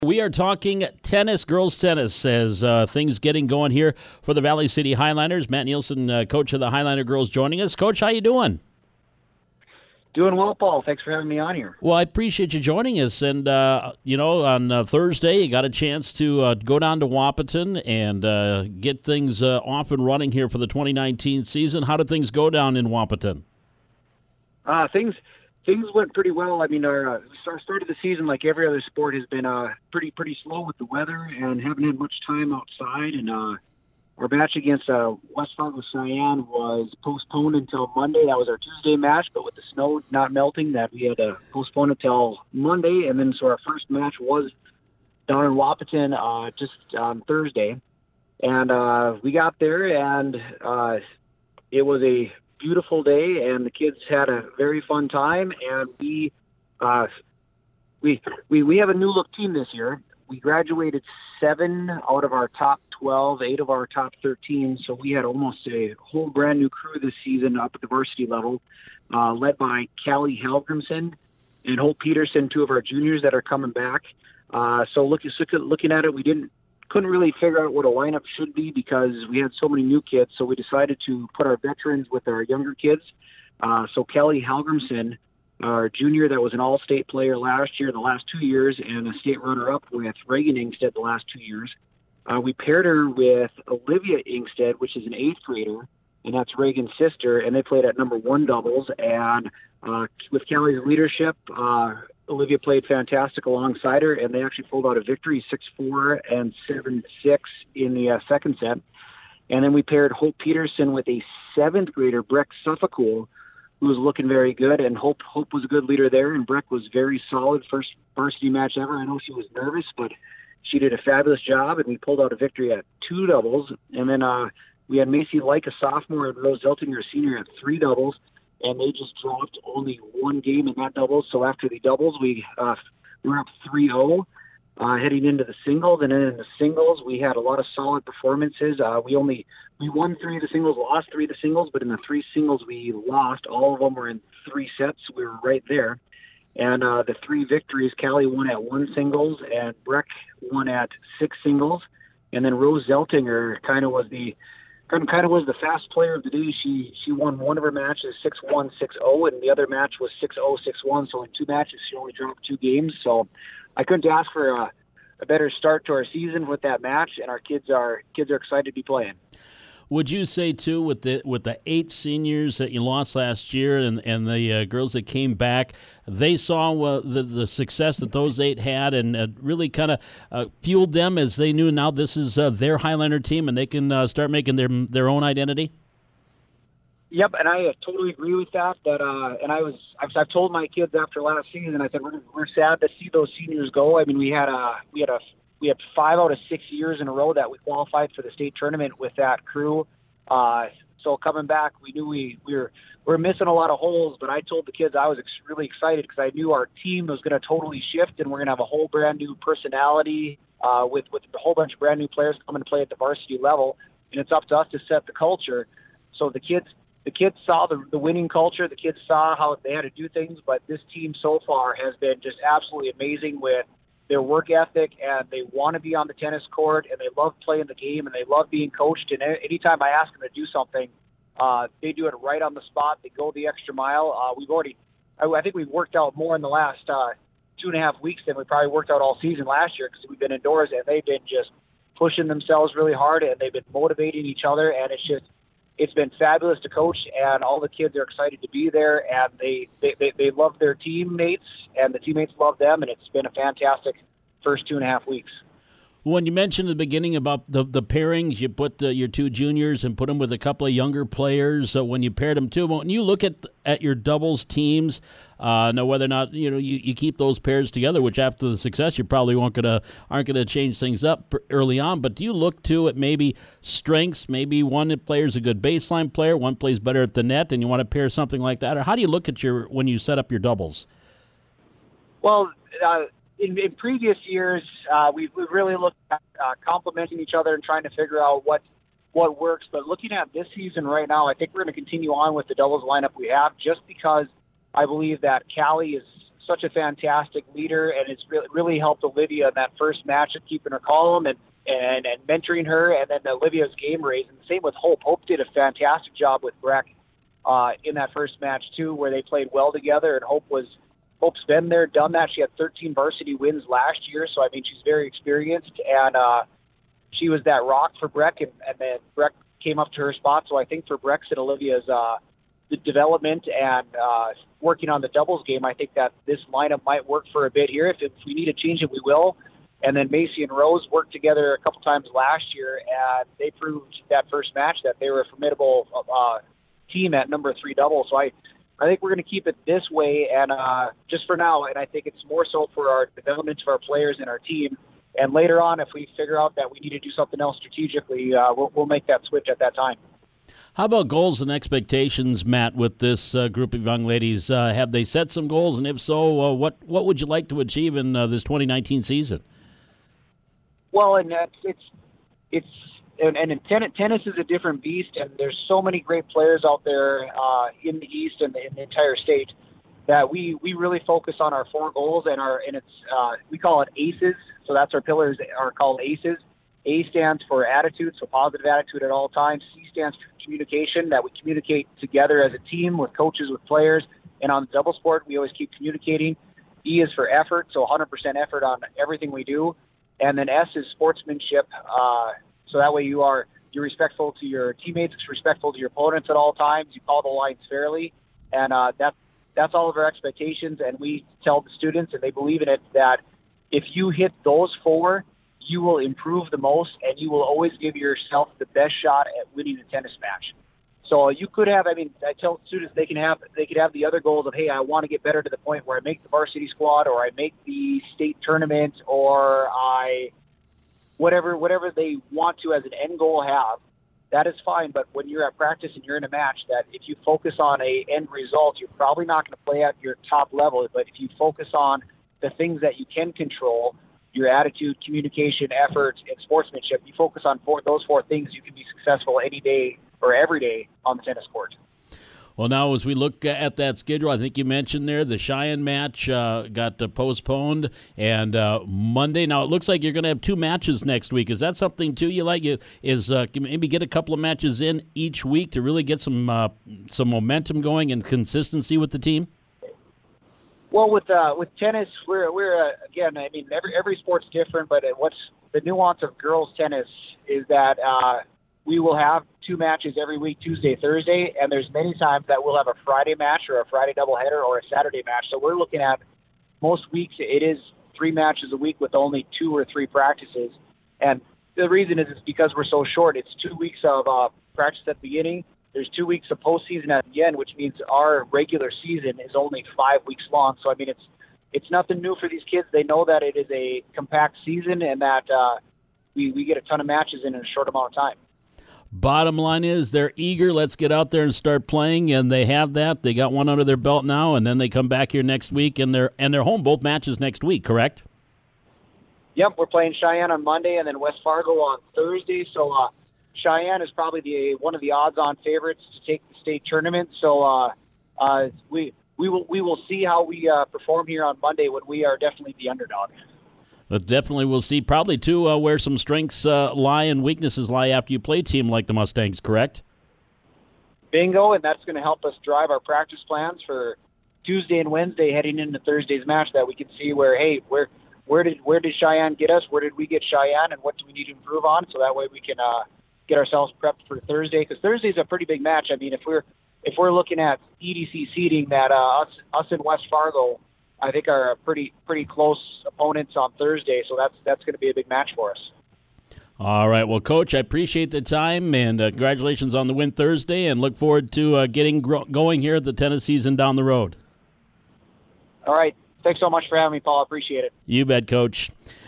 We are talking tennis, girls tennis, as things getting going here for the Valley City Highlanders. Matt Nielsen, coach of the Highlander girls, joining us. Coach, how you doing? Doing well, Paul. Thanks for having me on here. Well, I appreciate you joining us. And, on Thursday, you got a chance to go down to Wahpeton and get things off and running here for the 2019 season. How did things go down in Wahpeton? Things went pretty well. I mean, our start of the season, like every other sport, has been pretty slow with the weather and haven't had much time outside. And our match against West Fargo Cheyenne was postponed until Monday. That was our Tuesday match, but with the snow not melting, that we had to postpone until Monday. And then so our first match was down in Wahpeton just on Thursday. And we got there, and it was a beautiful day, and the kids had a very fun time. And we have a new look team this year. We graduated 7 out of our top 12, 8 of our top 13. So we had almost a whole brand new crew this season up at the varsity level, led by Callie Halgrimson and Hope Peterson, 2 of our juniors that are coming back. So looking at it, we couldn't really figure out what a lineup should be because we had so many new kids. So we decided to put our veterans with our younger kids. So Kelly Halgrimson, our junior that was an all-state player last year, the last 2 years, and a state runner-up with Reagan Ingstead the last 2 years. We paired her with Olivia Ingstead, which is an 8th grader, and that's Reagan's sister, and they played at number 1 doubles. And with Kelly's leadership, Olivia played fantastic alongside her, and they actually pulled out a victory 6-4 and 7-6 in the second set. And then we paired Hope Peterson with a 7th grader, Breck Suffolcool, who was looking very good, and Hope was a good leader there, and Breck was very solid, first varsity match ever. I know she was nervous, but she did a fabulous job, and we pulled out a victory at 2 doubles. And then we had Macy Like, a sophomore, and Rose Zeltinger, a senior, at 3 doubles. And they just dropped only 1 game in that doubles. So after the doubles, we were up 3-0 heading into the singles. And then in the singles, we had a lot of solid performances. We won 3 of the singles, lost 3 of the singles, but in the 3 singles we lost. All of them were in 3 sets. We were right there. And the 3 victories, Callie won at 1 singles, and Breck won at 6 singles. And then Rose Zeltinger kind of was the fast player of the day. She won one of her matches 6-1, 6-0, and the other match was 6-0, 6-1. So in 2 matches, she only dropped 2 games. So I couldn't ask for a better start to our season with that match, and our kids are excited to be playing. Would you say, too, with the 8 seniors that you lost last year and the girls that came back, they saw the success that those 8 had and really kind of fueled them as they knew now this is their Highlander team and they can start making their own identity? Yep, and I totally agree with that. And I've told my kids after last season, I said we're sad to see those seniors go. I mean, we had 5 out of 6 years in a row that we qualified for the state tournament with that crew. So coming back, we knew we were missing a lot of holes, but I told the kids I was really excited because I knew our team was going to totally shift and we're going to have a whole brand new personality with a whole bunch of brand new players coming to play at the varsity level, and it's up to us to set the culture. So the kids saw the winning culture. The kids saw how they had to do things, but this team so far has been just absolutely amazing with their work ethic, and they want to be on the tennis court, and they love playing the game, and they love being coached. And anytime I ask them to do something, they do it right on the spot. They go the extra mile. I think we've worked out more in the last 2.5 weeks than we probably worked out all season last year because we've been indoors, and they've been just pushing themselves really hard, and they've been motivating each other, and it's been fabulous to coach, and all the kids are excited to be there, and they love their teammates, and the teammates love them, and it's been a fantastic first 2.5 weeks. When you mentioned at the beginning about the pairings, you put your 2 juniors and put them with a couple of younger players. When you paired them too, when you look at your doubles teams, know whether or not you keep those pairs together, which after the success you probably aren't gonna change things up early on. But do you look to at maybe strengths? Maybe one player's a good baseline player, one plays better at the net, and you want to pair something like that, or how do you look at when you set up your doubles? Well. In previous years, we've really looked at complementing each other and trying to figure out what works. But looking at this season right now, I think we're going to continue on with the doubles lineup we have just because I believe that Callie is such a fantastic leader, and it's really helped Olivia in that first match of keeping her calm and mentoring her, and then Olivia's game raise. And the same with Hope. Hope did a fantastic job with Breck in that first match too, where they played well together, and Hope's been there, done that. She had 13 varsity wins last year, so I mean she's very experienced, and she was that rock for Breck, and then Breck came up to her spot. So I think for Breck's and Olivia's the development and working on the doubles game, I think that this lineup might work for a bit here. If we need to change it, we will. And then Macy and Rose worked together a couple times last year, and they proved that first match that they were a formidable team at number 3 double. So I think we're going to keep it this way, and just for now, and I think it's more so for our development of our players and our team. And later on, if we figure out that we need to do something else strategically, we'll make that switch at that time. How about goals and expectations, Matt, with this group of young ladies? Have they set some goals, and if so, what would you like to achieve in this 2019 season? Well, and tennis is a different beast, and there's so many great players out there in the East and in the entire state that we really focus on our 4 goals, and we call it ACEs. So that's our pillars are called ACEs. A stands for attitude, so positive attitude at all times. C stands for communication, that we communicate together as a team with coaches, with players, and on the double sport, we always keep communicating. E is for effort, so 100% effort on everything we do. And then S is sportsmanship, so that way you're respectful to your teammates, respectful to your opponents at all times. You call the lines fairly, and that's all of our expectations. And we tell the students, and they believe in it, that if you hit those 4, you will improve the most, and you will always give yourself the best shot at winning a tennis match. So you could have, I tell students they could have the other goals of, hey, I want to get better to the point where I make the varsity squad, or I make the state tournament, or whatever they want to as an end goal have. That is fine, but when you're at practice and you're in a match, that if you focus on a end result, you're probably not going to play at your top level. But if you focus on the things that you can control, your attitude, communication, effort, and sportsmanship, you focus on those 4 things, you can be successful any day or every day on the tennis court. Well, now as we look at that schedule, I think you mentioned there the Cheyenne match got postponed, and Monday. Now it looks like you're going to have 2 matches next week. Is that something too you like? Is maybe get a couple of matches in each week to really get some momentum going and consistency with the team? Well, with tennis, we're again. I mean, every sport's different, but what's the nuance of girls tennis is that we will have 2 matches every week, Tuesday, Thursday, and there's many times that we'll have a Friday match or a Friday doubleheader or a Saturday match. So we're looking at most weeks it is 3 matches a week with only 2 or 3 practices, and the reason is it's because we're so short. It's 2 weeks of practice at the beginning. There's 2 weeks of postseason at the end, which means our regular season is only 5 weeks long. So, I mean, it's nothing new for these kids. They know that it is a compact season and that we get a ton of matches in a short amount of time. Bottom line is they're eager. Let's get out there and start playing, and they have that. They got one under their belt now, and then they come back here next week, and they're home both matches next week, correct? Yep, we're playing Cheyenne on Monday and then West Fargo on Thursday. So Cheyenne is probably one of the odds-on favorites to take the state tournament. So we will see how we perform here on Monday when we are definitely the underdog. But definitely we'll see probably, too, where some strengths lie and weaknesses lie after you play a team like the Mustangs, correct? Bingo, and that's going to help us drive our practice plans for Tuesday and Wednesday heading into Thursday's match, that we can see where did Cheyenne get us, where did we get Cheyenne, and what do we need to improve on, so that way we can get ourselves prepped for Thursday, because Thursday's a pretty big match. I mean, if we're looking at EDC seeding, that us in West Fargo, I think are pretty close opponents on Thursday, so that's going to be a big match for us. All right, well, Coach, I appreciate the time, and congratulations on the win Thursday, and look forward to getting going here at the tennis season down the road. All right, thanks so much for having me, Paul. I appreciate it. You bet, Coach.